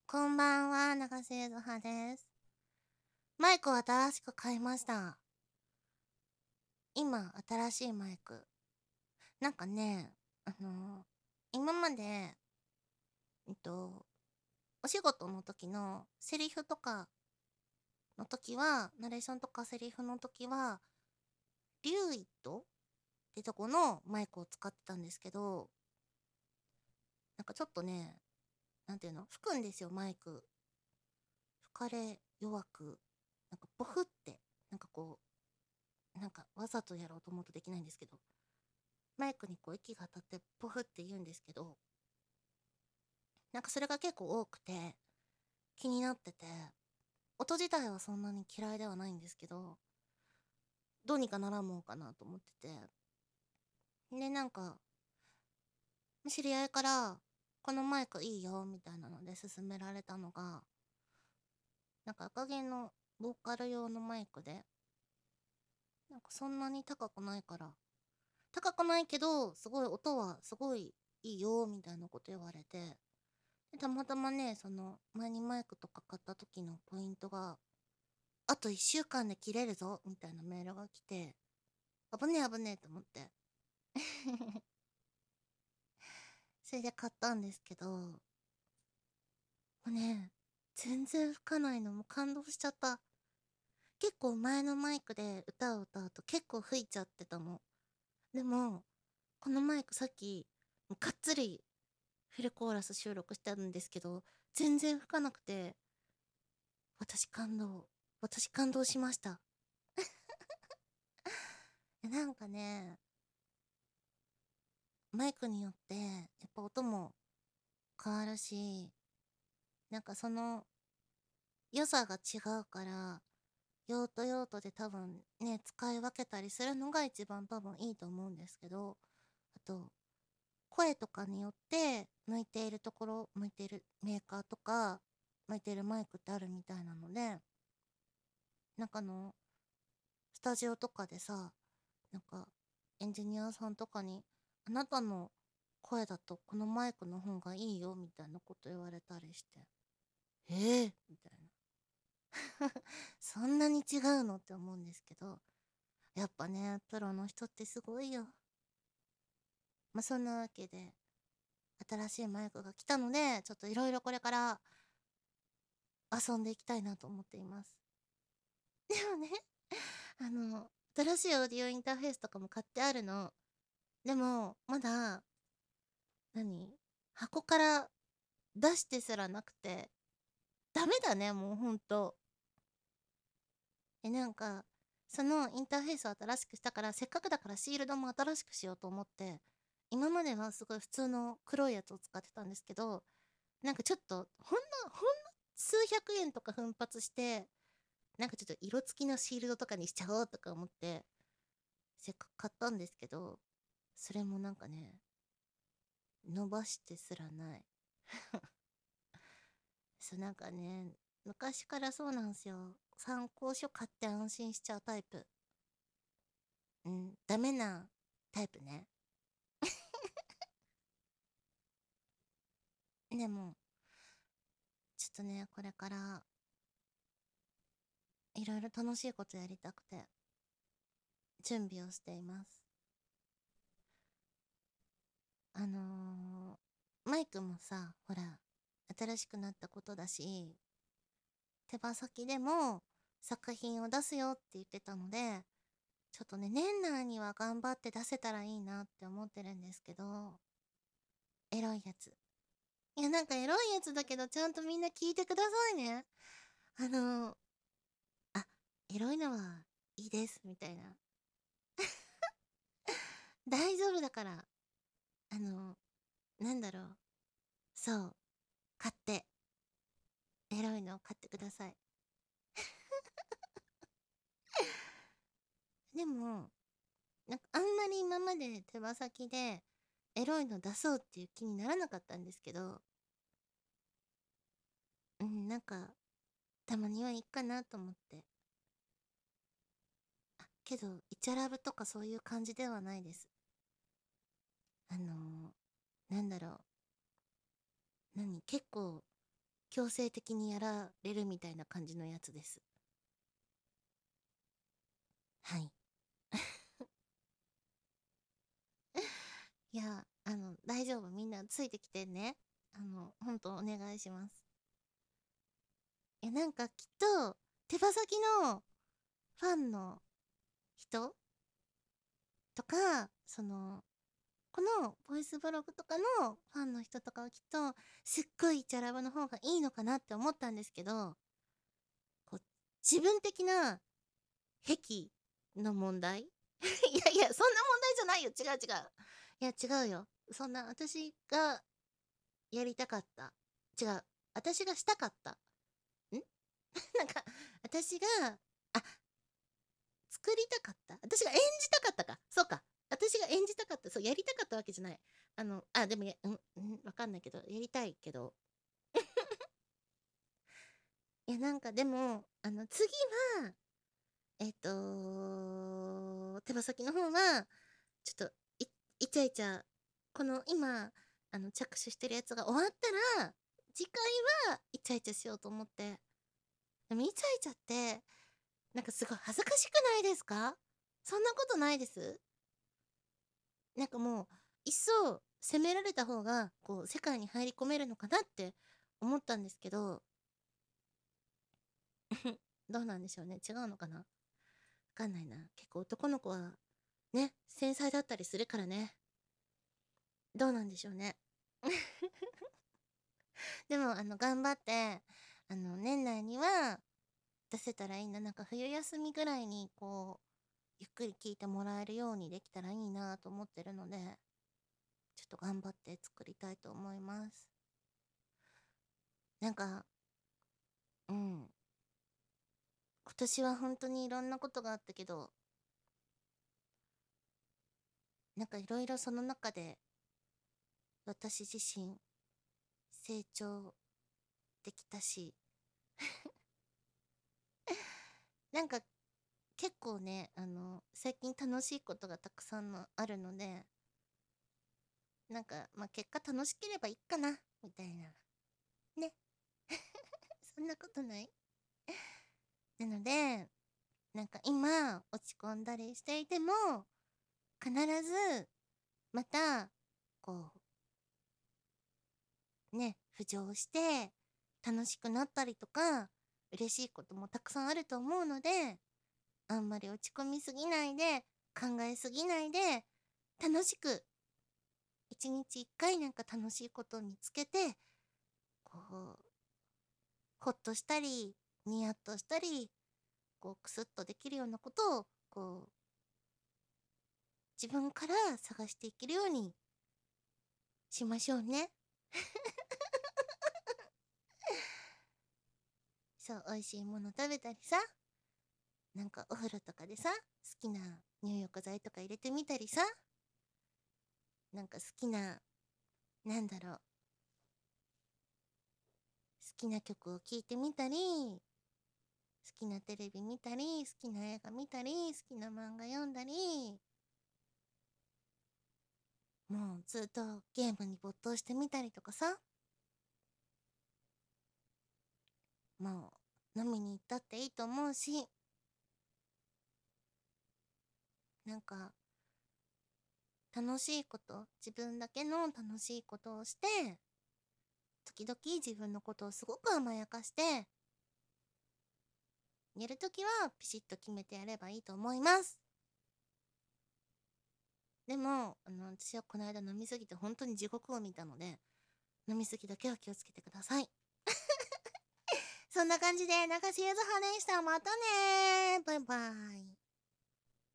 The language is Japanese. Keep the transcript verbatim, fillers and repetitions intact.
こんばんは、長瀬ずはです。マイクを新しく買いました。今、新しいマイク。なんかね、あのー今まで、えっと、お仕事の時のセリフとかの時は、ナレーションとかセリフの時は、リューイットってとこのマイクを使ってたんですけど、なんかちょっとね、なんていうの、吹くんですよ、マイク。吹かれ弱く、なんかボフって、なんかこう、なんかわざとやろうと思うとできないんですけど、マイクにこう息が当たってポフって言うんですけど、なんかそれが結構多くて気になってて、音自体はそんなに嫌いではないんですけど、どうにかならんもんかなと思ってて。で、なんか、知り合いから、このマイクいいよみたいなので勧められたのが、なんか赤毛のボーカル用のマイクで、なんかそんなに高くないから、高くないけど、すごい音はすごいいいよみたいなこと言われて、でたまたまね、その前にマイクとか買った時のポイントが、あといっしゅうかんで切れるぞみたいなメールが来て、危ねえ危ねえと思って。それで買ったんですけど、もうね、全然吹かないのもう感動しちゃった。結構前のマイクで歌を歌うと結構吹いちゃってたの。でも、このマイクさっき、もうがっつりフルコーラス収録したんですけど、全然吹かなくて、私感動。私感動しました。えなんかね、マイクによってやっぱ音も変わるし、なんかその良さが違うから、用途用途で多分ね、使い分けたりするのが一番多分いいと思うんですけど、あと、声とかによって向いているところ、向いているメーカーとか、向いているマイクってあるみたいなので、なんかあの、スタジオとかでさ、なんかエンジニアさんとかに、あなたの声だとこのマイクの方がいいよみたいなこと言われたりして、えー、みたいな。そんなに違うのって思うんですけど、やっぱね、プロの人ってすごいよ。まあ、そんなわけで、新しいマイクが来たので、ちょっといろいろこれから遊んでいきたいなと思っています。でもね、あの、新しいオーディオインターフェースとかも買ってあるの。でも、まだ、何箱から出してすらなくて、ダメだね、もうほんと。え、なんか、そのインターフェースを新しくしたから、せっかくだからシールドも新しくしようと思って、今まではすごい普通の黒いやつを使ってたんですけど、なんかちょっと、ほんの、ほんの数百円とか奮発して、なんかちょっと色付きのシールドとかにしちゃおうとか思って、せっかく買ったんですけど、それもなんかね、伸ばしてすらない。そう、なんかね、昔からそうなんですよ。参考書買って安心しちゃうタイプ。うん、ダメなタイプね。でも、ちょっとね、これからいろいろ楽しいことやりたくて、準備をしています。あのー、マイクもさ、ほら、新しくなったことだし、手羽先でも作品を出すよって言ってたので、ちょっとね、年内には頑張って出せたらいいなって思ってるんですけど、エロいやつ。いや、なんかエロいやつだけど、ちゃんとみんな聞いてくださいね。あのー、あ、エロいのはいいです、みたいな。大丈夫だから、あのー、なんだろう。そう、買って、エロいのを買ってください。でも、なんかあんまり今まで手羽先でエロいの出そうっていう気にならなかったんですけど、うん、なんか、たまにはいいかなと思って。あ、けど、イチャラブとかそういう感じではないです。あのー、なんだろう。何結構、 強制的にやられるみたいな感じのやつです。はい。いや、あの、大丈夫。みんなついてきてね。あの、ほんとお願いします。え、なんかきっと、手羽先のファンの人とか、その、このボイスブログとかのファンの人とかはきっと、すっごいイチャラブの方がいいのかなって思ったんですけど、こう、自分的な癖の問題いやいや、そんな問題じゃないよ。違う違う。いや、違うよ。そんな、私がやりたかった。違う。私がしたかった。んなんか、私が、あ、作りたかった。私が演じたかったか。そうか。私が演じたかった。そう、やりたかったわけじゃない。あの、あ、でもや、うん、うん、わかんないけど、やりたいけど。いや、なんかでも、あの、次は、えっと、手羽先の方は、ちょっと、い、イチャイチャ、この今、あの、着手してるやつが終わったら、次回はイチャイチャしようと思って。でもイチャイチャって、なんかすごい恥ずかしくないですか？そんなことないです？なんかもう、いっそ責められた方が、こう、世界に入り込めるのかなって思ったんですけど、どうなんでしょうね。違うのかな？わかんないな。結構男の子は、ね、繊細だったりするからね。どうなんでしょうね。でも、あの、頑張って、あの、年内には出せたらいいな。なんか冬休みぐらいに、こう、ゆっくり聞いてもらえるようにできたらいいなと思ってるので、ちょっと頑張って作りたいと思います。なんか、うん。今年は本当にいろんなことがあったけど、なんかいろいろその中で私自身成長できたし、なんか結構ね、あの、最近楽しいことがたくさんのあるので、なんか、まあ、結果楽しければいいかな、みたいな。ね。そんなことない？なので、なんか今落ち込んだりしていても、必ずまた、こう、ね、浮上して、楽しくなったりとか、嬉しいこともたくさんあると思うので、あんまり落ち込みすぎないで、考えすぎないで、楽しく、一日一回なんか楽しいことを見つけて、こう、ほっとしたり、ニヤッとしたり、こう、クスッとできるようなことを、こう、自分から探していけるようにしましょうね。そう、美味しいもの食べたりさ、なんかお風呂とかでさ、好きな入浴剤とか入れてみたりさ、なんか好きな、なんだろう、好きな曲を聴いてみたり、好きなテレビ見たり、好きな映画見たり、好きな漫画読んだり、もうずっとゲームに没頭してみたりとかさ、もう飲みに行ったっていいと思うし、なんか楽しいこと、自分だけの楽しいことをして、時々自分のことをすごく甘やかして、寝るときはピシッと決めてやればいいと思います。でも、あの、私はこの間飲みすぎて本当に地獄を見たので、飲みすぎだけは気をつけてください。そんな感じで、中洲ゆずはでした。またねー。バイバイ。